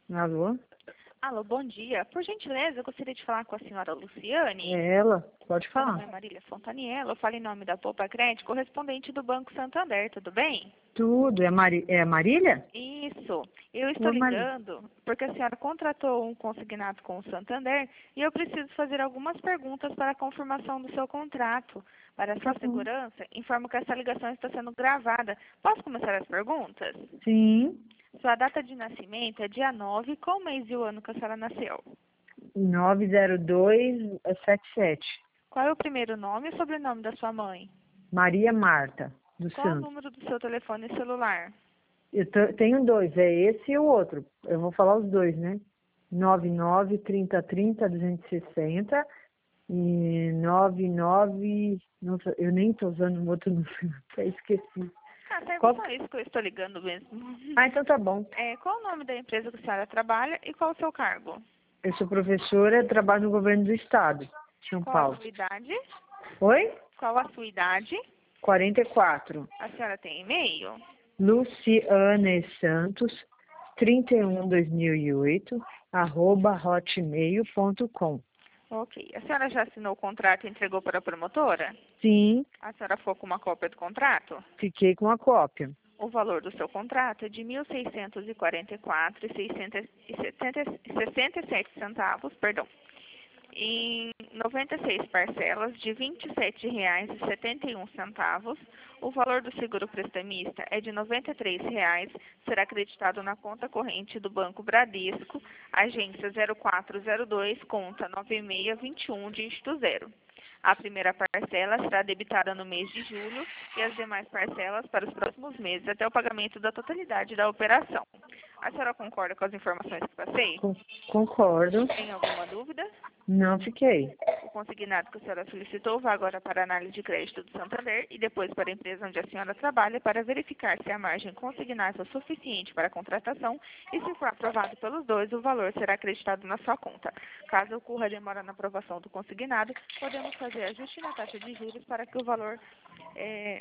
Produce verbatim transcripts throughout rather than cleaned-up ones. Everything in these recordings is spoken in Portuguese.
Alô? Alô, bom dia. Por gentileza, eu gostaria de falar com a senhora Luciane. É ela? Pode Meu nome falar. é Marília Fontaniello, eu falo em nome da Poupa Crédito, correspondente do Banco Santander, tudo bem? Tudo. É, Mari... é a Marília? Isso. Eu estou Oi, Marília. ligando porque a senhora contratou um consignado com o Santander e eu preciso fazer algumas perguntas para a confirmação do seu contrato. Para a Tá sua bom. segurança, informo que essa ligação está sendo gravada. Posso começar as perguntas? Sim. Sua data de nascimento é dia nove, qual mês e o ano que a senhora nasceu? nove zero dois sete sete. Qual é o primeiro nome e sobrenome da sua mãe? Maria Marta, dos Qual é o Santos. número do seu telefone celular? Eu tô- tenho dois, é esse e o outro. Eu vou falar os dois, né? nove nove, trinta, trinta, duzentos e sessenta e nove nove... Nossa, eu nem tô usando o outro número, até esqueci. Ah, serve Qual... só isso que eu estou ligando mesmo. Ah, então tá bom. É, qual o nome da empresa que a senhora trabalha e qual o seu cargo? Eu sou professora, trabalho no governo do estado de São Qual a Paulo. sua idade? Oi? Qual a sua idade? quarenta e quatro. A senhora tem e-mail? Luciane Santos, trinta e um, dois mil e oito, arroba hotmail ponto com. Ok. A senhora já assinou o contrato e entregou para a promotora? Sim, A senhora ficou com uma cópia do contrato? fiquei com a cópia. O valor do seu contrato é de mil seiscentos e quarenta e quatro reais e sessenta e sete centavos, perdão, em noventa e seis parcelas de vinte e sete reais e setenta e um centavos. O valor do seguro prestamista é de noventa e três reais, será acreditado na conta corrente do Banco Bradesco, agência zero quatro zero dois, conta nove seis dois um, dígito zero. A primeira parcela será debitada no mês de julho e as demais parcelas para os próximos meses, até o pagamento da totalidade da operação. A senhora concorda com as informações que passei? Con- Concordo. Tem alguma dúvida? Não fiquei. O consignado que a senhora solicitou vai agora para a análise de crédito do Santander e depois para a empresa onde a senhora trabalha para verificar se a margem consignada é suficiente para a contratação e, se for aprovado pelos dois, o valor será acreditado na sua conta. Caso ocorra demora na aprovação do consignado, podemos fazer ajuste na taxa de juros para que o valor... É,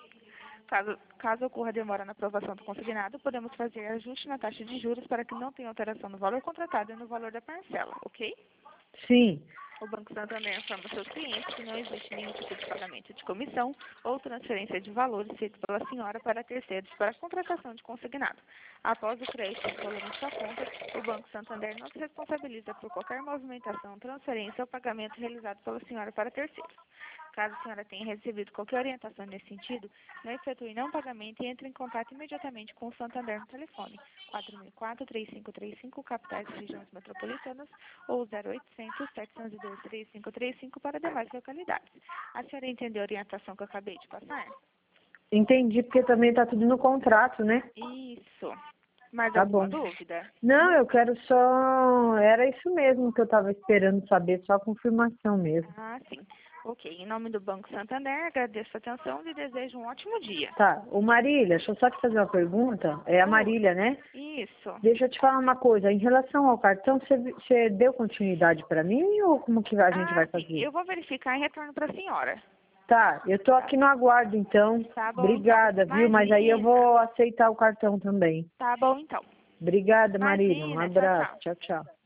Caso, caso ocorra demora na aprovação do consignado, podemos fazer ajuste na taxa de juros para que não tenha alteração no valor contratado e no valor da parcela, ok? Sim, O Banco Santander informa seus clientes que não existe nenhum tipo de pagamento de comissão ou transferência de valores feito pela senhora para terceiros para a contratação de consignado. Após o crédito do valor em sua conta, o Banco Santander não se responsabiliza por qualquer movimentação, transferência ou pagamento realizado pela senhora para terceiros. Caso a senhora tenha recebido qualquer orientação nesse sentido, não efetue não pagamento e entre em contato imediatamente com o Santander no telefone quatro seis quatro, três cinco três cinco, capitais e regiões metropolitanas, ou zero oitocentos, setecentos e dois, três cinco três cinco para demais localidades. A senhora entendeu a orientação que eu acabei de passar? entendi, porque também tá tudo no contrato, né? Isso. Mais Tá alguma bom. dúvida? Não, eu quero só... Era isso mesmo que eu tava esperando saber, só a confirmação mesmo. Ah, sim. Ok. Em nome do Banco Santander, agradeço a atenção e desejo um ótimo dia. Tá, ô Marília, deixa eu só te fazer uma pergunta. É a Oi. Marília, né? Isso. Deixa eu te falar uma coisa. Em relação ao cartão, você, você deu continuidade para mim ou como que a gente Ah, vai sim. fazer? Eu vou verificar e retorno para a senhora. Tá, eu tô aqui no aguardo, então. Tá bom, então. Obrigada, viu? Mas aí eu Imagina. vou aceitar o cartão também. Tá bom, então. Obrigada, Marília. Um Imagina. Tchau, abraço. tchau. Tchau, tchau.